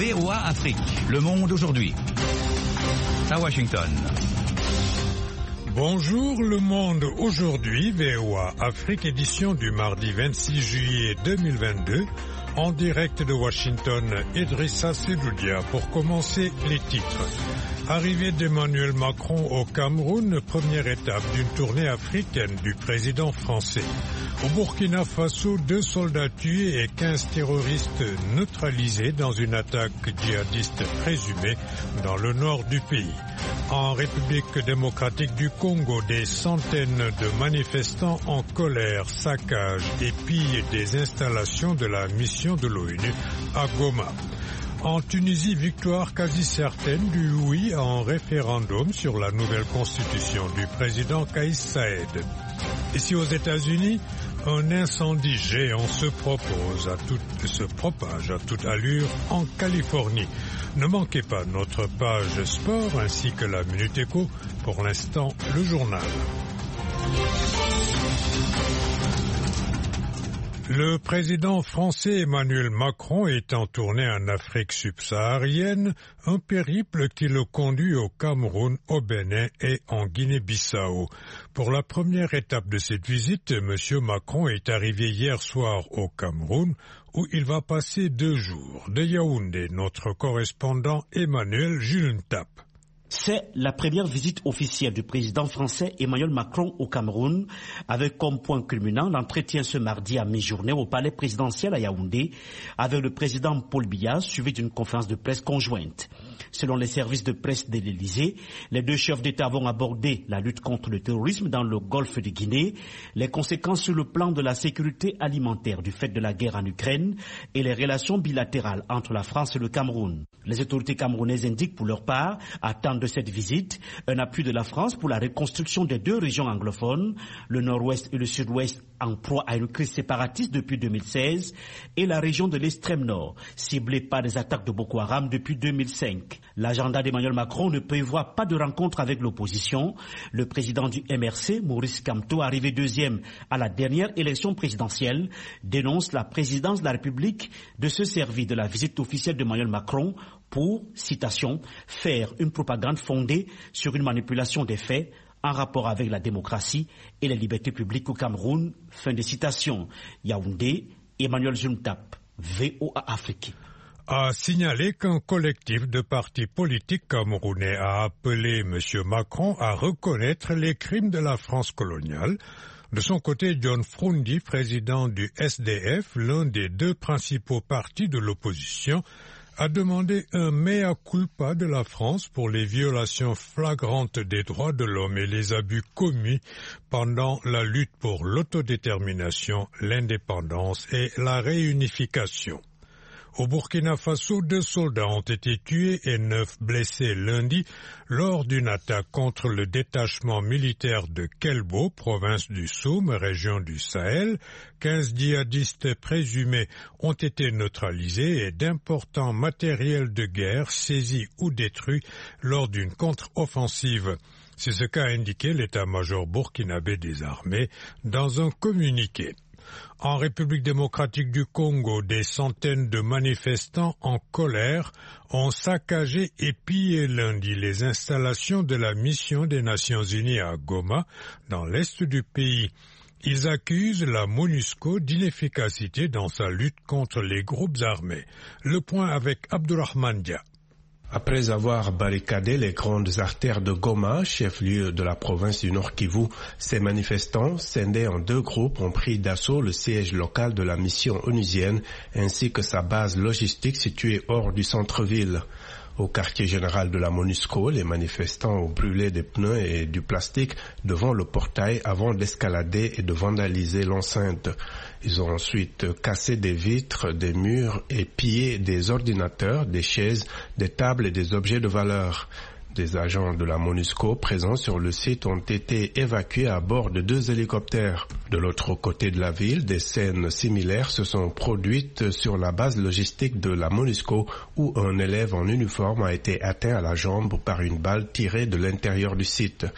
VOA Afrique, le monde aujourd'hui. À Washington. Bonjour le monde aujourd'hui, VOA Afrique, édition du mardi 26 juillet 2022. En direct de Washington, Idrissa Sedoudia pour commencer les titres. Arrivée d'Emmanuel Macron au Cameroun, première étape d'une tournée africaine du président français. Au Burkina Faso, 2 soldats tués et 15 terroristes neutralisés dans une attaque djihadiste présumée dans le nord du pays. En République démocratique du Congo, des centaines de manifestants en colère saccagent et pillent des installations de la mission de l'ONU à Goma. En Tunisie, victoire quasi certaine du oui en référendum sur la nouvelle constitution du président Kais Saied. Ici aux États-Unis, un incendie géant se propage à toute allure en Californie. Ne manquez pas notre page sport ainsi que la Minute Éco. Pour l'instant, le journal. Le président français Emmanuel Macron est en tournée en Afrique subsaharienne, un périple qui le conduit au Cameroun, au Bénin et en Guinée-Bissau. Pour la première étape de cette visite, M. Macron est arrivé hier soir au Cameroun, où il va passer 2 jours. De Yaoundé, notre correspondant Emmanuel Julentap. C'est la première visite officielle du président français Emmanuel Macron au Cameroun, avec comme point culminant l'entretien ce mardi à mi-journée au palais présidentiel à Yaoundé avec le président Paul Biya, suivi d'une conférence de presse conjointe. Selon les services de presse de l'Élysée, les 2 chefs d'État vont aborder la lutte contre le terrorisme dans le golfe de Guinée, les conséquences sur le plan de la sécurité alimentaire du fait de la guerre en Ukraine et les relations bilatérales entre la France et le Cameroun. Les autorités camerounaises indiquent pour leur part attendre de cette visite un appui de la France pour la reconstruction des 2 régions anglophones, le nord-ouest et le sud-ouest en proie à une crise séparatiste depuis 2016 et la région de l'extrême nord, ciblée par des attaques de Boko Haram depuis 2005. L'agenda d'Emmanuel Macron ne prévoit pas de rencontre avec l'opposition. Le président du MRC, Maurice Kamto, arrivé 2e à la dernière élection présidentielle, dénonce la présidence de la République de se servir de la visite officielle d'Emmanuel Macron pour, citation, faire une propagande fondée sur une manipulation des faits en rapport avec la démocratie et les libertés publiques au Cameroun. Fin de citation. Yaoundé, Emmanuel Juntap, VOA Afrique. A signalé qu'un collectif de partis politiques camerounais a appelé M. Macron à reconnaître les crimes de la France coloniale. De son côté, John Frundi, président du SDF, l'un des 2 principaux partis de l'opposition, a demandé un mea culpa de la France pour les violations flagrantes des droits de l'homme et les abus commis pendant la lutte pour l'autodétermination, l'indépendance et la réunification. Au Burkina Faso, 2 soldats ont été tués et 9 blessés lundi lors d'une attaque contre le détachement militaire de Kelbo, province du Soum, région du Sahel. 15 djihadistes présumés ont été neutralisés et d'importants matériels de guerre saisis ou détruits lors d'une contre-offensive. C'est ce qu'a indiqué l'état-major burkinabé des armées dans un communiqué. En République démocratique du Congo, des centaines de manifestants en colère ont saccagé et pillé lundi les installations de la mission des Nations Unies à Goma, dans l'est du pays. Ils accusent la MONUSCO d'inefficacité dans sa lutte contre les groupes armés. Le point avec Abdourahmane Dia. Après avoir barricadé les grandes artères de Goma, chef-lieu de la province du Nord Kivu, ces manifestants, scindés en 2 groupes, ont pris d'assaut le siège local de la mission onusienne ainsi que sa base logistique située hors du centre-ville. Au quartier général de la MONUSCO, les manifestants ont brûlé des pneus et du plastique devant le portail avant d'escalader et de vandaliser l'enceinte. Ils ont ensuite cassé des vitres, des murs et pillé des ordinateurs, des chaises, des tables et des objets de valeur. Des agents de la MONUSCO présents sur le site ont été évacués à bord de 2 hélicoptères. De l'autre côté de la ville, des scènes similaires se sont produites sur la base logistique de la MONUSCO où un élève en uniforme a été atteint à la jambe par une balle tirée de l'intérieur du site.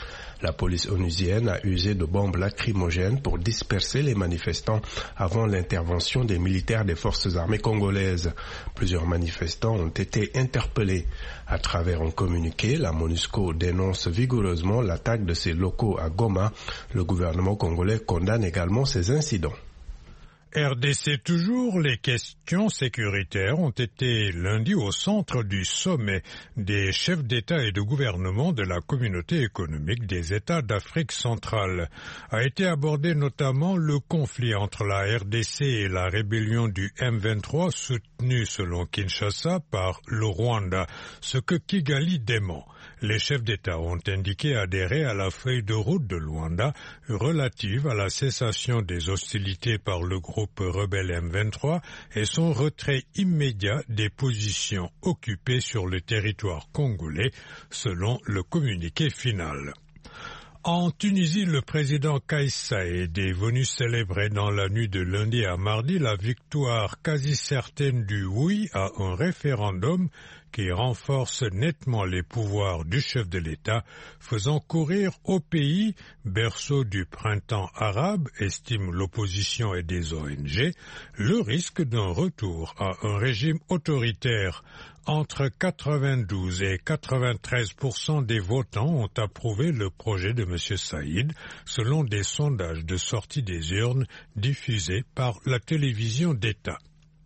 La police onusienne a usé de bombes lacrymogènes pour disperser les manifestants avant l'intervention des militaires des forces armées congolaises. Plusieurs manifestants ont été interpellés. À travers un communiqué, la MONUSCO dénonce vigoureusement l'attaque de ses locaux à Goma. Le gouvernement congolais condamne également ces incidents. RDC toujours, les questions sécuritaires ont été lundi au centre du sommet des chefs d'État et de gouvernement de la communauté économique des États d'Afrique centrale. A été abordé notamment le conflit entre la RDC et la rébellion du M23 soutenue selon Kinshasa par le Rwanda, ce que Kigali dément. Les chefs d'État ont indiqué adhérer à la feuille de route de Luanda relative à la cessation des hostilités par le groupe rebelle M23 et son retrait immédiat des positions occupées sur le territoire congolais, selon le communiqué final. En Tunisie, le président Kais Saied est venu célébrer dans la nuit de lundi à mardi la victoire quasi certaine du oui à un référendum qui renforce nettement les pouvoirs du chef de l'État, faisant courir au pays, berceau du printemps arabe, estime l'opposition et des ONG, le risque d'un retour à un régime autoritaire. Entre 92 et 93% des votants ont approuvé le projet de M. Saïd, selon des sondages de sortie des urnes diffusés par la télévision d'État.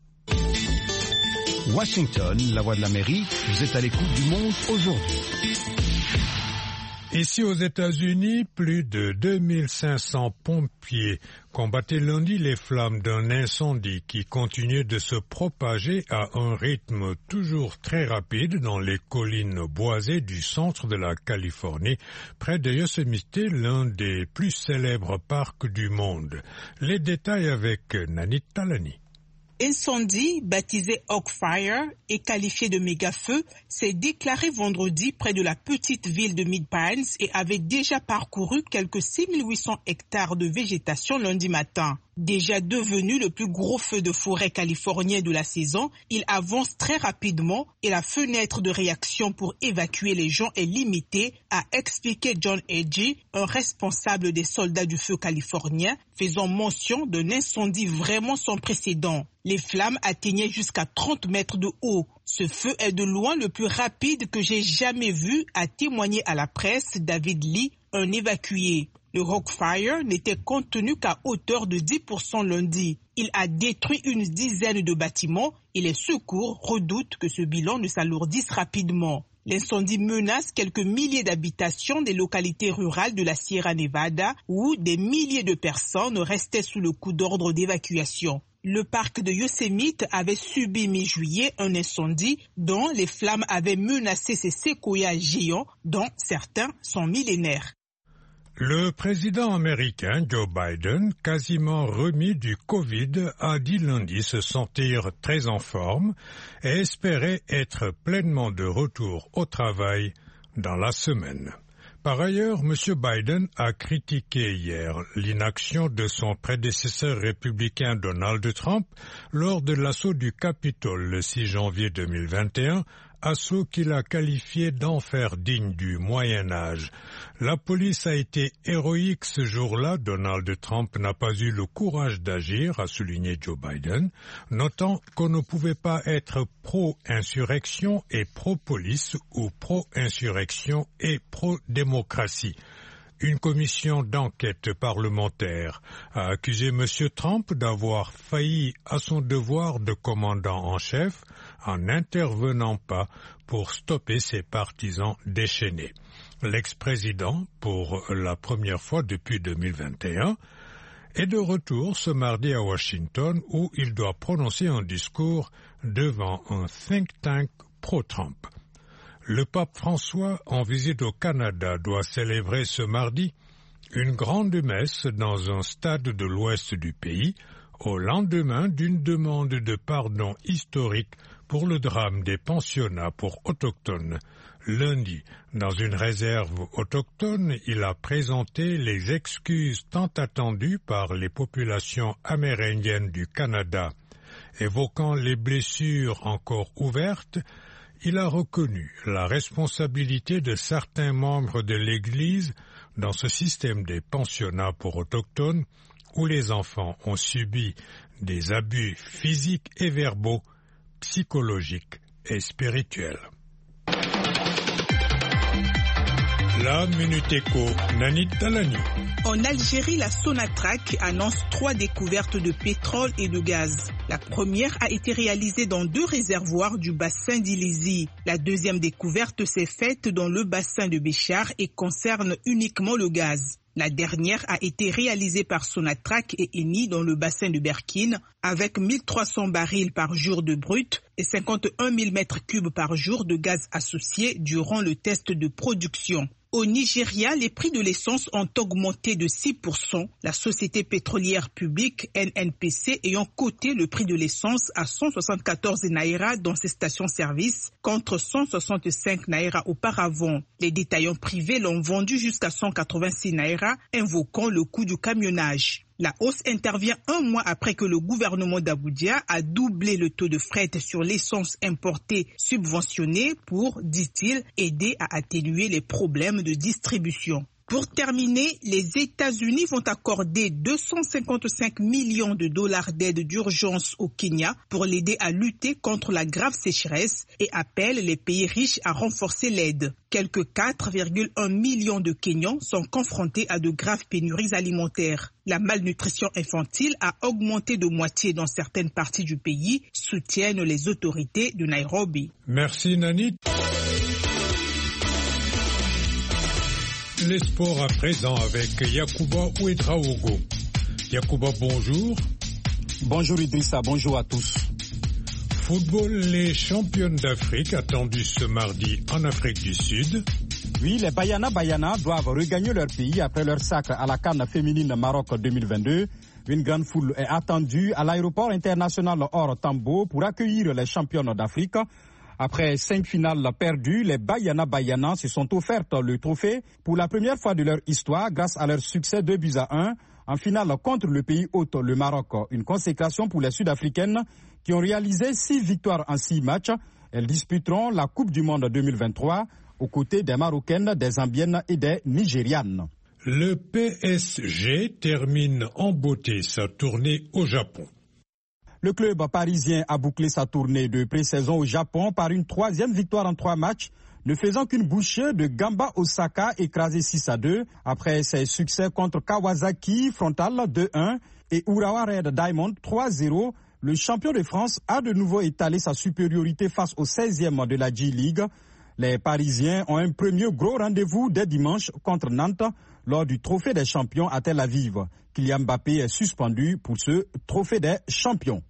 Washington, la voix de l'Amérique, vous êtes à l'écoute du monde aujourd'hui. Ici aux États-Unis, plus de 2500 pompiers combattaient lundi les flammes d'un incendie qui continuait de se propager à un rythme toujours très rapide dans les collines boisées du centre de la Californie, près de Yosemite, l'un des plus célèbres parcs du monde. Les détails avec Nanit Talani. Incendie, baptisé Oak Fire et qualifié de méga-feu, s'est déclaré vendredi près de la petite ville de Mid-Pines et avait déjà parcouru quelques 6800 hectares de végétation lundi matin. Déjà devenu le plus gros feu de forêt californien de la saison, il avance très rapidement et la fenêtre de réaction pour évacuer les gens est limitée, a expliqué John Edgy, un responsable des soldats du feu californien, faisant mention d'un incendie vraiment sans précédent. Les flammes atteignaient jusqu'à 30 mètres de haut. Ce feu est de loin le plus rapide que j'ai jamais vu, a témoigné à la presse David Lee, un évacué. Le Oak Fire n'était contenu qu'à hauteur de 10% lundi. Il a détruit une dizaine de bâtiments et les secours redoutent que ce bilan ne s'alourdisse rapidement. L'incendie menace quelques milliers d'habitations des localités rurales de la Sierra Nevada où des milliers de personnes restaient sous le coup d'ordre d'évacuation. Le parc de Yosemite avait subi mi-juillet un incendie dont les flammes avaient menacé ses séquoias géants, dont certains sont millénaires. Le président américain Joe Biden, quasiment remis du Covid, a dit lundi se sentir très en forme et espérait être pleinement de retour au travail dans la semaine. Par ailleurs, M. Biden a critiqué hier l'inaction de son prédécesseur républicain Donald Trump lors de l'assaut du Capitole le 6 janvier 2021, assaut qu'il a qualifié d'enfer digne du Moyen-Âge. La police a été héroïque ce jour-là. Donald Trump n'a pas eu le courage d'agir, a souligné Joe Biden, notant qu'on ne pouvait pas être pro-insurrection et pro-police ou pro-insurrection et pro-démocratie. Une commission d'enquête parlementaire a accusé M. Trump d'avoir failli à son devoir de commandant en chef en n'intervenant pas pour stopper ses partisans déchaînés. L'ex-président, pour la première fois depuis 2021, est de retour ce mardi à Washington où il doit prononcer un discours devant un think tank pro-Trump. Le pape François, en visite au Canada, doit célébrer ce mardi une grande messe dans un stade de l'ouest du pays, au lendemain d'une demande de pardon historique pour le drame des pensionnats pour autochtones. Lundi, dans une réserve autochtone, il a présenté les excuses tant attendues par les populations amérindiennes du Canada. Évoquant les blessures encore ouvertes, il a reconnu la responsabilité de certains membres de l'Église dans ce système des pensionnats pour autochtones où les enfants ont subi des abus physiques et verbaux, psychologiques et spirituels. La Minute Éco, Nanit Talani. En Algérie, la Sonatrach annonce 3 découvertes de pétrole et de gaz. La première a été réalisée dans 2 réservoirs du bassin d'Ilésie. La deuxième découverte s'est faite dans le bassin de Béchar et concerne uniquement le gaz. La dernière a été réalisée par Sonatrach et Eni dans le bassin de Berkine avec 1300 barils par jour de brut et 51 000 mètres cubes par jour de gaz associé durant le test de production. Au Nigeria, les prix de l'essence ont augmenté de 6%, la société pétrolière publique NNPC ayant coté le prix de l'essence à 174 naira dans ses stations-service contre 165 naira auparavant. Les détaillants privés l'ont vendu jusqu'à 186 naira, invoquant le coût du camionnage. La hausse intervient 1 mois après que le gouvernement d'Abuja a doublé le taux de fret sur l'essence importée subventionnée pour, dit-il, aider à atténuer les problèmes de distribution. Pour terminer, les États-Unis vont accorder 255 millions de dollars d'aide d'urgence au Kenya pour l'aider à lutter contre la grave sécheresse et appellent les pays riches à renforcer l'aide. Quelques 4,1 millions de Kenyans sont confrontés à de graves pénuries alimentaires. La malnutrition infantile a augmenté de moitié dans certaines parties du pays, soutiennent les autorités de Nairobi. Merci Nanit. Les sports à présent avec Yacouba Ouedraogo. Yacouba, bonjour. Bonjour Idrissa, bonjour à tous. Football, les championnes d'Afrique attendues ce mardi en Afrique du Sud. Oui, les Bayana doivent regagner leur pays après leur sacre à la CAN féminine Maroc 2022. Une grande foule est attendue à l'aéroport international hors Tambo pour accueillir les championnes d'Afrique. Après 5 finales perdues, les Bayana se sont offertes le trophée pour la première fois de leur histoire grâce à leur succès 2-1 en finale contre le pays hôte, le Maroc. Une consécration pour les Sud-Africaines qui ont réalisé 6 victoires en 6 matchs. Elles disputeront la Coupe du Monde 2023 aux côtés des Marocaines, des Zambiennes et des Nigérianes. Le PSG termine en beauté sa tournée au Japon. Le club parisien a bouclé sa tournée de pré-saison au Japon par une 3e victoire en 3 matchs, ne faisant qu'une bouchée de Gamba Osaka écrasé 6-2 après ses succès contre Kawasaki Frontale 2-1 et Urawa Red Diamond 3-0. Le champion de France a de nouveau étalé sa supériorité face au 16e de la J-League. Les Parisiens ont un premier gros rendez-vous dès dimanche contre Nantes lors du Trophée des champions à Tel Aviv. Kylian Mbappé est suspendu pour ce Trophée des champions.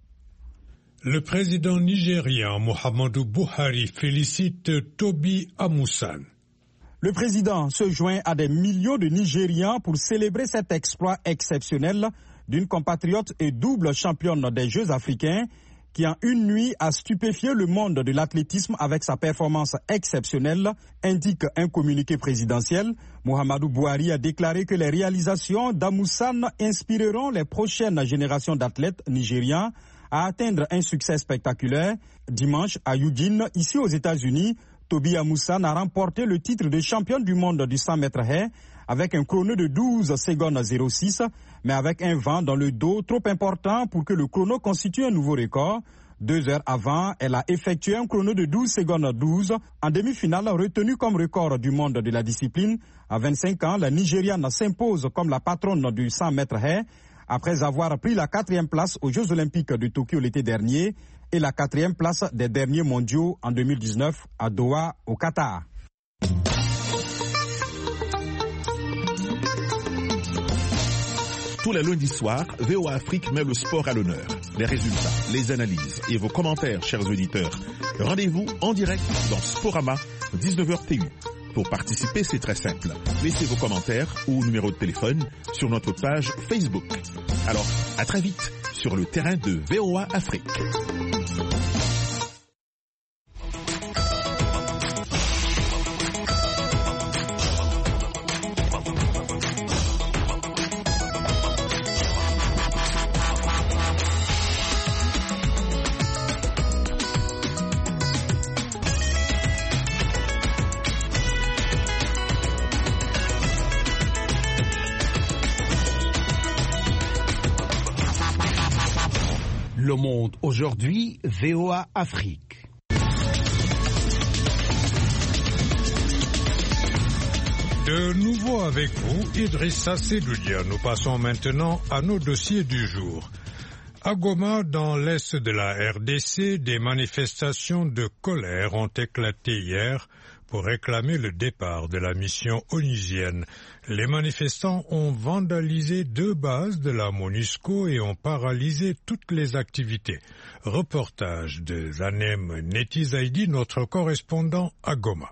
Le président nigérien Muhammadu Buhari félicite Tobi Amusan. Le président se joint à des millions de Nigérians pour célébrer cet exploit exceptionnel d'une compatriote et double championne des Jeux africains qui en une nuit a stupéfié le monde de l'athlétisme avec sa performance exceptionnelle, indique un communiqué présidentiel. Muhammadu Buhari a déclaré que les réalisations d'Amusan inspireront les prochaines générations d'athlètes nigérians à atteindre un succès spectaculaire. Dimanche, à Eugene, ici aux États-Unis, Tobi Amusan a remporté le titre de championne du monde du 100 mètres haies avec un chrono de 12 secondes 06, mais avec un vent dans le dos trop important pour que le chrono constitue un nouveau record. 2 heures avant, elle a effectué un chrono de 12 secondes 12 en demi-finale retenu comme record du monde de la discipline. À 25 ans, la Nigériane s'impose comme la patronne du 100 mètres haies après avoir pris la 4e place aux Jeux Olympiques de Tokyo l'été dernier et la 4e place des derniers mondiaux en 2019 à Doha, au Qatar. Tous les lundis soirs, VOA Afrique met le sport à l'honneur. Les résultats, les analyses et vos commentaires, chers auditeurs. Rendez-vous en direct dans Sporama, 19h TU. Pour participer, c'est très simple. Laissez vos commentaires ou numéro de téléphone sur notre page Facebook. Alors, à très vite sur le terrain de VOA Afrique. Le Monde aujourd'hui, VOA Afrique. De nouveau avec vous, Idrissa Seloudia. Nous passons maintenant à nos dossiers du jour. À Goma, dans l'est de la RDC, des manifestations de colère ont éclaté hier pour réclamer le départ de la mission onusienne. Les manifestants ont vandalisé 2 bases de la MONUSCO et ont paralysé toutes les activités. Reportage de Zanem Netizaidi, notre correspondant à Goma.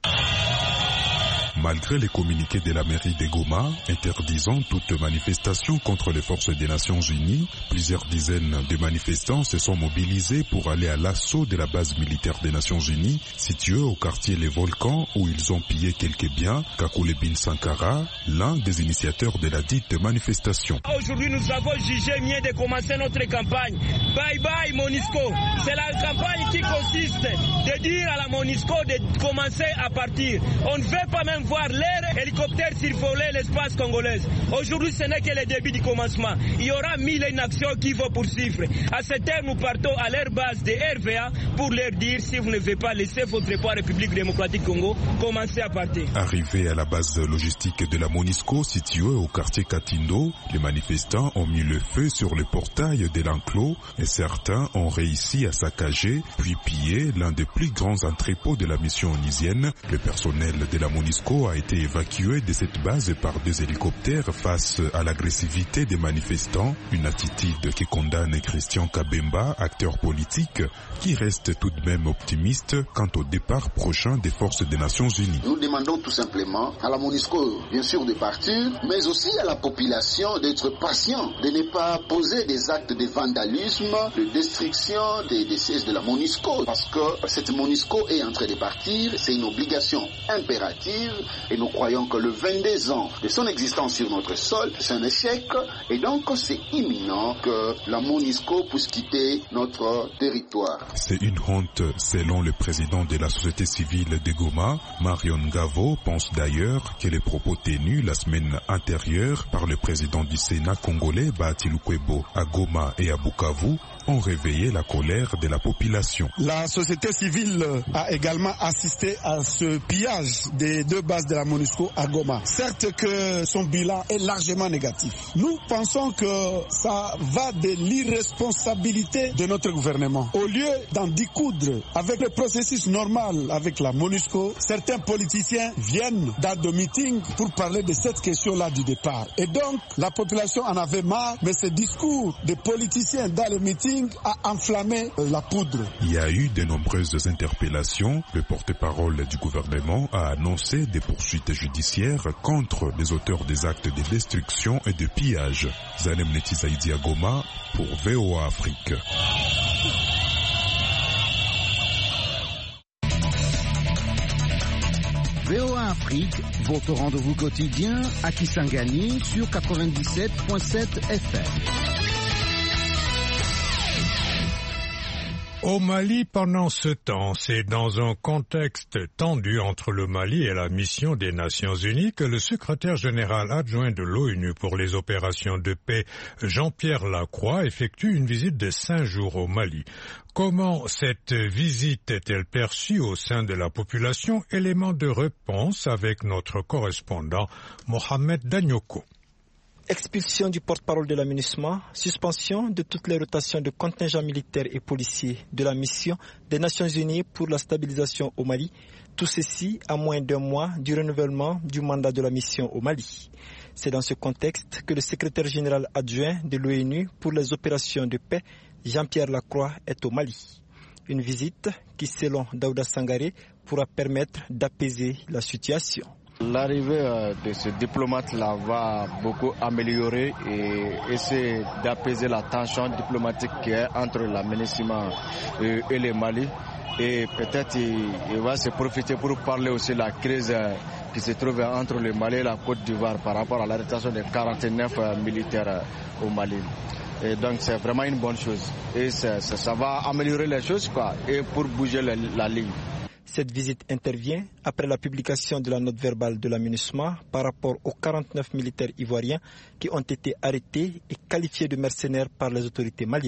Malgré les communiqués de la mairie de Goma interdisant toute manifestation contre les forces des Nations Unies, plusieurs dizaines de manifestants se sont mobilisés pour aller à l'assaut de la base militaire des Nations Unies située au quartier Les Volcans où ils ont pillé quelques biens. Kakule Bin Sankara, l'un des initiateurs de la dite manifestation. Aujourd'hui, nous avons jugé mieux de commencer notre campagne. Bye bye MONUSCO. C'est la campagne qui consiste de dire à la MONUSCO de commencer à partir. On ne veut pas même voir l'air hélicoptère survoler l'espace congolais. Aujourd'hui, ce n'est que le début du commencement. Il y aura 1000 actions qui vont poursuivre. À cette heure, nous partons à leur base de RVA pour leur dire si vous ne voulez pas laisser votre poids République démocratique Congo, commencez à partir. Arrivés à la base logistique de la MONUSCO située au quartier Katindo, les manifestants ont mis le feu sur le portail de l'enclos et certains ont réussi à saccager puis piller l'un des plus grands entrepôts de la mission onusienne. Le personnel de la MONUSCO a été évacué de cette base par 2 hélicoptères face à l'agressivité des manifestants, une attitude qui condamne Christian Kabemba, acteur politique, qui reste tout de même optimiste quant au départ prochain des forces des Nations Unies. Nous demandons tout simplement à la MONUSCO, bien sûr, de partir, mais aussi à la population d'être patient, de ne pas poser des actes de vandalisme, de destruction des sièges de la MONUSCO, parce que cette MONUSCO est en train de partir, c'est une obligation impérative. Et nous croyons que le 22 ans de son existence sur notre sol, c'est un échec. Et donc, c'est imminent que la MONUSCO puisse quitter notre territoire. C'est une honte, selon le président de la société civile de Goma. Marion Gavo pense d'ailleurs que les propos tenus la semaine antérieure par le président du Sénat congolais, Bahati Lukwebo, à Goma et à Bukavu, ont réveillé la colère de la population. La société civile a également assisté à ce pillage des 2 bases de la MONUSCO à Goma. Certes que son bilan est largement négatif. Nous pensons que ça va de l'irresponsabilité de notre gouvernement. Au lieu d'en découdre avec le processus normal avec la MONUSCO, certains politiciens viennent dans des meetings pour parler de cette question-là du départ. Et donc, la population en avait marre, mais ce discours des politiciens dans les meetings a enflammé la poudre. Il y a eu de nombreuses interpellations. Le porte-parole du gouvernement a annoncé des poursuites judiciaires contre les auteurs des actes de destruction et de pillage. Zanem Netizaidi à Goma pour VOA Afrique. VOA Afrique, votre rendez-vous quotidien à Kisangani sur 97.7 FM. Au Mali, pendant ce temps, c'est dans un contexte tendu entre le Mali et la mission des Nations Unies que le secrétaire général adjoint de l'ONU pour les opérations de paix, Jean-Pierre Lacroix, effectue une visite de 5 jours au Mali. Comment cette visite est-elle perçue au sein de la population? Élément de réponse avec notre correspondant Mohamed Danyoko. Expulsion du porte-parole de la MINUSMA, suspension de toutes les rotations de contingents militaires et policiers de la mission des Nations Unies pour la stabilisation au Mali, tout ceci à moins d'1 mois du renouvellement du mandat de la mission au Mali. C'est dans ce contexte que le secrétaire général adjoint de l'ONU pour les opérations de paix, Jean-Pierre Lacroix, est au Mali. Une visite qui, selon Daouda Sangaré, pourra permettre d'apaiser la situation. L'arrivée de ce diplomate-là va beaucoup améliorer et essayer d'apaiser la tension diplomatique qui est entre la MINUSMA et le Mali. Et peut-être il va se profiter pour parler aussi de la crise qui se trouve entre le Mali et la Côte d'Ivoire par rapport à l'arrestation de 49 militaires au Mali. Et donc c'est vraiment une bonne chose. Et ça va améliorer les choses, quoi, et pour bouger la ligne. Cette visite intervient après la publication de la note verbale de la MINUSMA par rapport aux 49 militaires ivoiriens qui ont été arrêtés et qualifiés de mercenaires par les autorités maliennes.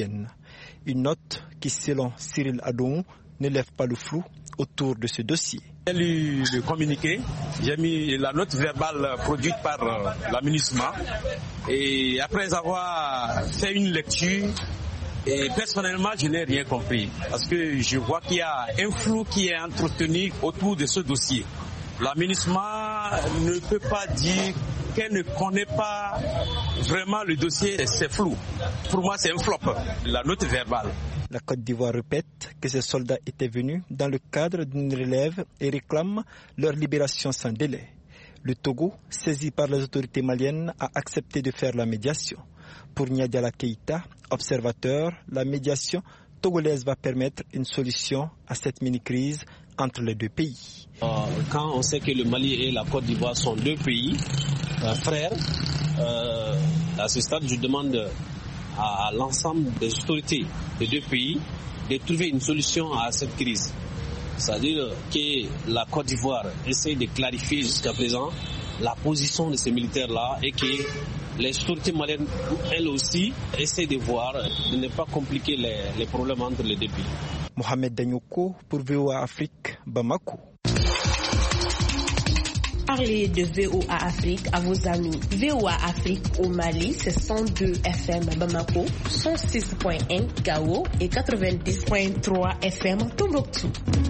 Une note qui, selon Cyril Adon, ne lève pas le flou autour de ce dossier. J'ai lu le communiqué, j'ai mis la note verbale produite par la MINUSMA et après avoir fait une lecture, et personnellement je n'ai rien compris parce que je vois qu'il y a un flou qui est entretenu autour de ce dossier. La MINUSMA ne peut pas dire qu'elle ne connaît pas vraiment le dossier, c'est flou. Pour moi c'est un flop, la note verbale. La Côte d'Ivoire répète que ces soldats étaient venus dans le cadre d'une relève et réclament leur libération sans délai. Le Togo, saisi par les autorités maliennes, a accepté de faire la médiation. Pour Nyadiala Keïta, observateur, la médiation togolaise va permettre une solution à cette mini-crise entre les deux pays. Quand on sait que le Mali et la Côte d'Ivoire sont deux pays frères, à ce stade je demande à l'ensemble des autorités des deux pays de trouver une solution à cette crise. C'est-à-dire que la Côte d'Ivoire essaie de clarifier jusqu'à présent la position de ces militaires-là et que les autorités maliennes, elles aussi, essaient de voir, de ne pas compliquer les problèmes entre les deux pays. Mohamed Danyoko pour VOA Afrique, Bamako. Parlez de VOA Afrique à vos amis. VOA Afrique au Mali, c'est 102 FM Bamako, 106.1 Gao et 90.3 FM Tombouctou.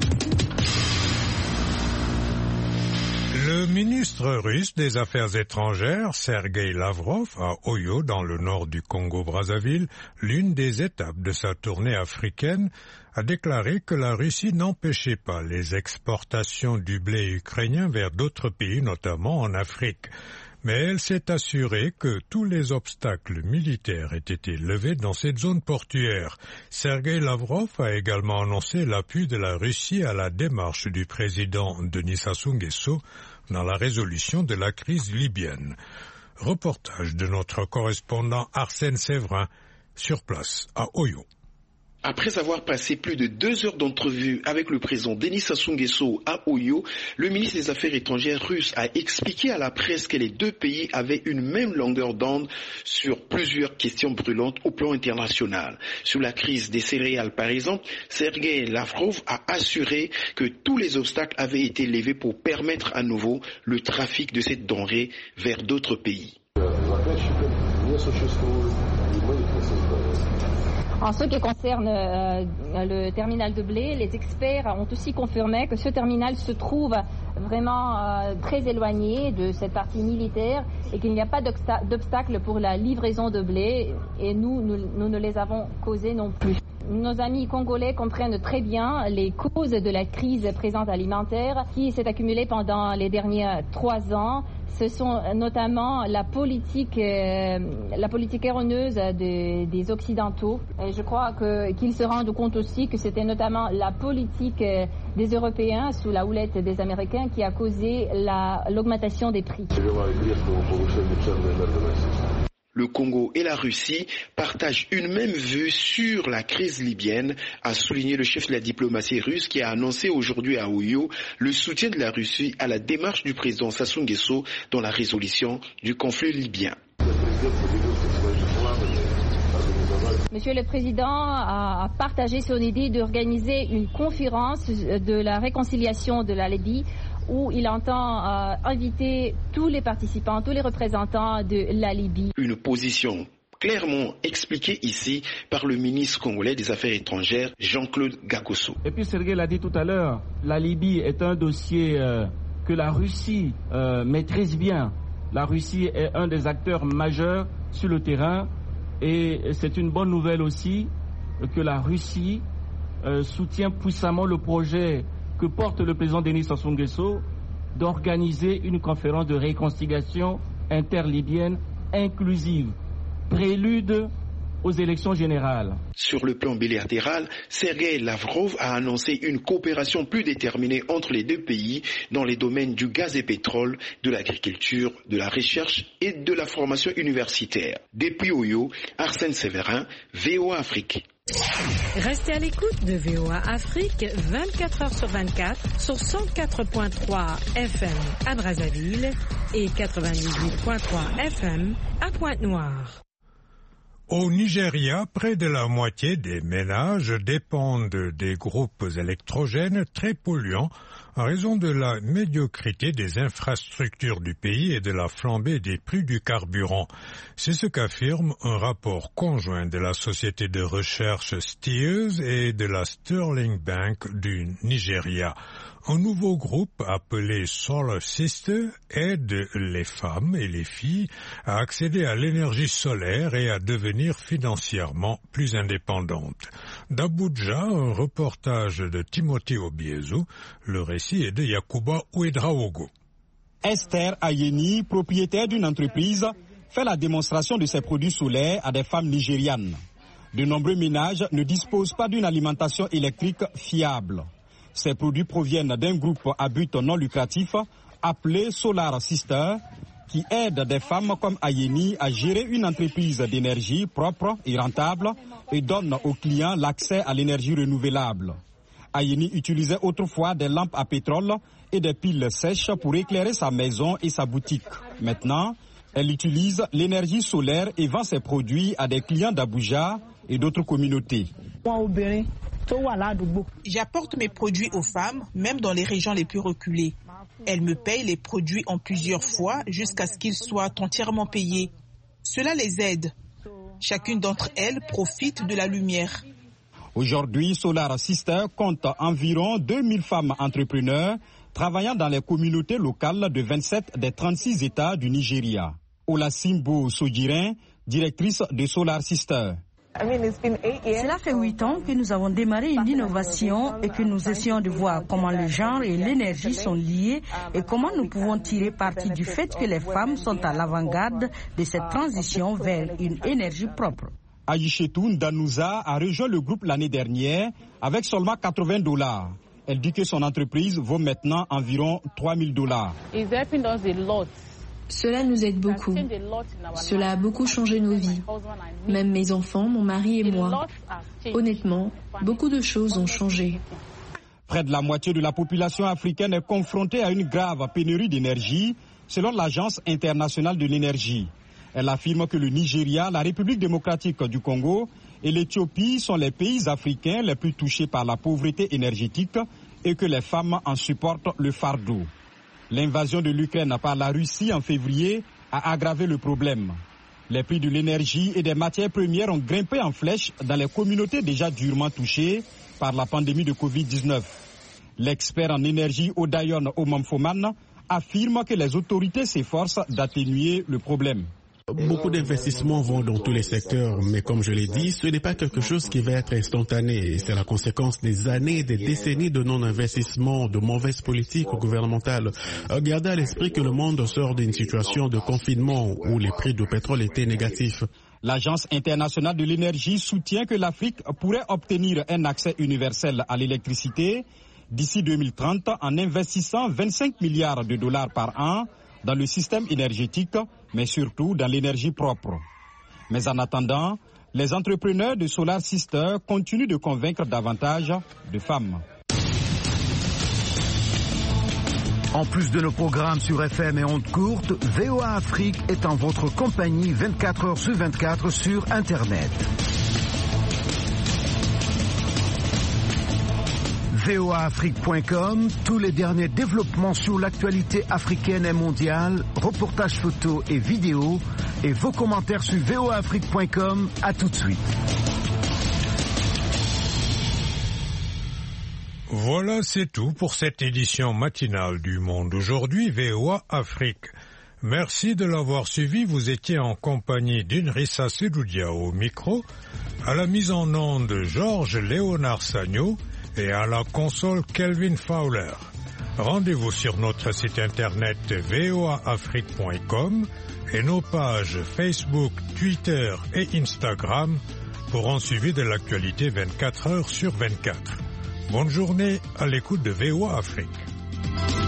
Le ministre russe des Affaires étrangères, Sergueï Lavrov, à Oyo, dans le nord du Congo-Brazzaville, l'une des étapes de sa tournée africaine, a déclaré que la Russie n'empêchait pas les exportations du blé ukrainien vers d'autres pays, notamment en Afrique. Mais elle s'est assurée que tous les obstacles militaires aient été levés dans cette zone portuaire. Sergueï Lavrov a également annoncé l'appui de la Russie à la démarche du président Denis Sassou Nguesso dans la résolution de la crise libyenne. Reportage de notre correspondant Arsène Séverin sur place à Oyo. Après avoir passé plus de 2 heures d'entrevue avec le président Denis Sassou Nguesso à Oyo, le ministre des Affaires étrangères russe a expliqué à la presse que les deux pays avaient une même longueur d'onde sur plusieurs questions brûlantes au plan international. Sur la crise des céréales, par exemple, Sergueï Lavrov a assuré que tous les obstacles avaient été levés pour permettre à nouveau le trafic de cette denrée vers d'autres pays. En ce qui concerne le terminal de blé, les experts ont aussi confirmé que ce terminal se trouve vraiment très éloigné de cette partie militaire et qu'il n'y a pas d'obstacle pour la livraison de blé et nous ne les avons causés non plus. Nos amis congolais comprennent très bien les causes de la crise présente alimentaire qui s'est accumulée pendant les derniers 3 ans. Ce sont notamment la politique erroneuse des Occidentaux. Et je crois qu'ils se rendent compte aussi que c'était notamment la politique des Européens sous la houlette des Américains qui a causé l'augmentation des prix. Le Congo et la Russie partagent une même vue sur la crise libyenne, a souligné le chef de la diplomatie russe qui a annoncé aujourd'hui à Oyo le soutien de la Russie à la démarche du président Sassou Nguesso dans la résolution du conflit libyen. Monsieur le Président a partagé son idée d'organiser une conférence de la réconciliation de la Libye où il entend inviter tous les participants, tous les représentants de la Libye. Une position clairement expliquée ici par le ministre congolais des Affaires étrangères, Jean-Claude Gagosso. Et puis Sergueï l'a dit tout à l'heure, la Libye est un dossier que la Russie maîtrise bien. La Russie est un des acteurs majeurs sur le terrain et c'est une bonne nouvelle aussi que la Russie soutient puissamment le projet que porte le président Denis Sassou Nguesso d'organiser une conférence de réconciliation interlibyenne inclusive, prélude aux élections générales. Sur le plan bilatéral, Sergueï Lavrov a annoncé une coopération plus déterminée entre les deux pays dans les domaines du gaz et pétrole, de l'agriculture, de la recherche et de la formation universitaire. Depuis Oyo, Arsène Séverin, VOA Afrique. Restez à l'écoute de VOA Afrique 24h/24 sur 104.3 FM à Brazzaville et 98.3 FM à Pointe-Noire. Au Nigeria, près de la moitié des ménages dépendent des groupes électrogènes très polluants en raison de la médiocrité des infrastructures du pays et de la flambée des prix du carburant. C'est ce qu'affirme un rapport conjoint de la société de recherche Steers et de la Sterling Bank du Nigeria. Un nouveau groupe appelé Solar Sister aide les femmes et les filles à accéder à l'énergie solaire et à devenir financièrement plus indépendantes. D'Abuja, un reportage de Timothy Obiezu, le récit est de Yakuba Ouedraogo. Esther Ayeni, propriétaire d'une entreprise, fait la démonstration de ses produits solaires à des femmes nigérianes. De nombreux ménages ne disposent pas d'une alimentation électrique fiable. Ces produits proviennent d'un groupe à but non lucratif appelé Solar Sister, qui aide des femmes comme Ayeni à gérer une entreprise d'énergie propre et rentable et donne aux clients l'accès à l'énergie renouvelable. Ayeni utilisait autrefois des lampes à pétrole et des piles sèches pour éclairer sa maison et sa boutique. Maintenant, elle utilise l'énergie solaire et vend ses produits à des clients d'Abuja et d'autres communautés. J'apporte mes produits aux femmes, même dans les régions les plus reculées. Elles me payent les produits en plusieurs fois jusqu'à ce qu'ils soient entièrement payés. Cela les aide. Chacune d'entre elles profite de la lumière. Aujourd'hui, Solar Sister compte environ 2000 femmes entrepreneurs travaillant dans les communautés locales de 27 des 36 États du Nigeria. Olasimbo Sojirin, directrice de Solar Sister. Cela fait 8 ans que nous avons démarré une innovation et que nous essayons de voir comment le genre et l'énergie sont liés et comment nous pouvons tirer parti du fait que les femmes sont à l'avant-garde de cette transition vers une énergie propre. Aïchetou Ndanouza a rejoint le groupe l'année dernière avec seulement $80. Elle dit que son entreprise vaut maintenant environ $3000. Cela nous aide beaucoup. Cela a beaucoup changé nos vies. Même mes enfants, mon mari et moi. Honnêtement, beaucoup de choses ont changé. Près de la moitié de la population africaine est confrontée à une grave pénurie d'énergie, selon l'Agence internationale de l'énergie. Elle affirme que le Nigeria, la République démocratique du Congo et l'Éthiopie sont les pays africains les plus touchés par la pauvreté énergétique et que les femmes en supportent le fardeau. L'invasion de l'Ukraine par la Russie en février a aggravé le problème. Les prix de l'énergie et des matières premières ont grimpé en flèche dans les communautés déjà durement touchées par la pandémie de Covid-19. L'expert en énergie Odayon Omamfoman affirme que les autorités s'efforcent d'atténuer le problème. Beaucoup d'investissements vont dans tous les secteurs, mais comme je l'ai dit, ce n'est pas quelque chose qui va être instantané. C'est la conséquence des années et des décennies de non-investissement, de mauvaises politiques gouvernementales. Gardez à l'esprit que le monde sort d'une situation de confinement où les prix du pétrole étaient négatifs. L'Agence internationale de l'énergie soutient que l'Afrique pourrait obtenir un accès universel à l'électricité d'ici 2030 en investissant $25 milliards par an dans le système énergétique, mais surtout dans l'énergie propre. Mais en attendant, les entrepreneurs de Solar Sister continuent de convaincre davantage de femmes. En plus de nos programmes sur FM et ondes courtes, VOA Afrique est en votre compagnie 24 heures sur 24 sur Internet. voaafrique.com, tous les derniers développements sur l'actualité africaine et mondiale, reportages photos et vidéos, et vos commentaires sur voaafrique.com. À tout de suite. Voilà, c'est tout pour cette édition matinale du Monde aujourd'hui, VOA Afrique. Merci de l'avoir suivi. Vous étiez en compagnie d'Inrissa Sedoudia au micro, à la mise en onde Georges Léonard Sagno et à la console Kelvin Fowler. Rendez-vous sur notre site internet voaafrique.com et nos pages Facebook, Twitter et Instagram pour un suivi de l'actualité 24 heures sur 24. Bonne journée à l'écoute de VOA Afrique.